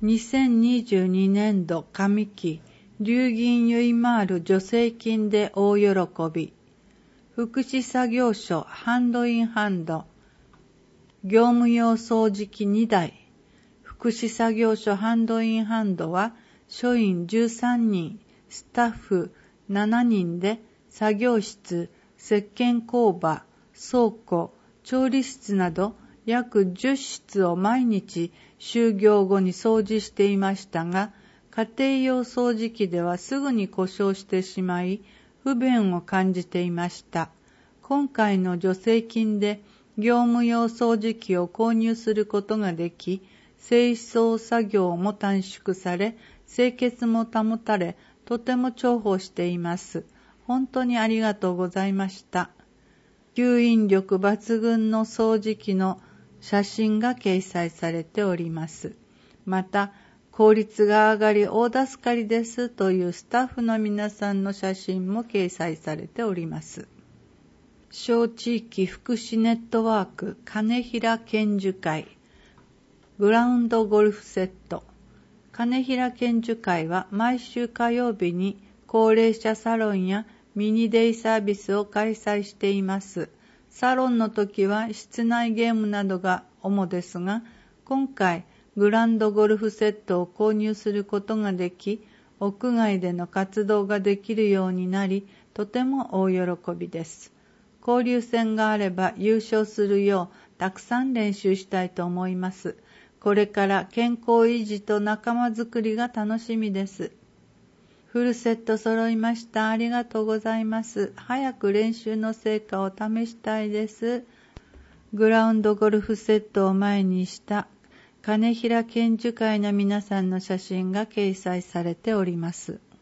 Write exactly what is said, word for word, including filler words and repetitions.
にせんにじゅうにねんど上期流銀ゆいまーる助成金で大喜び。福祉作業所ハンドインハンド。業務用掃除機にだい。福祉作業所ハンドインハンドは所員じゅうさんにん、スタッフしちにんで作業室、石鹸工場、倉庫、調理室など約じゅっしつを毎日就業後に掃除していましたが、家庭用掃除機ではすぐに故障してしまい、不便を感じていました。今回の助成金で業務用掃除機を購入することができ、清掃作業も短縮され、清潔も保たれ、とても重宝しています。本当にありがとうございました。吸引力抜群の掃除機の写真が掲載されております。また、効率が上がり大助かりですというスタッフの皆さんの写真も掲載されております。小地域福祉ネットワーク金平研修会グラウンドゴルフセット。金平研修会は毎週火曜日に高齢者サロンやミニデイサービスを開催しています。サロンの時は室内ゲームなどが主ですが、今回グランドゴルフセットを購入することができ、屋外での活動ができるようになり、とても大喜びです。交流戦があれば優勝するようたくさん練習したいと思います。これから健康維持と仲間づくりが楽しみです。フルセット揃いました。ありがとうございます。早く練習の成果を試したいです。グラウンドゴルフセットを前にした金平研修会の皆さんの写真が掲載されております。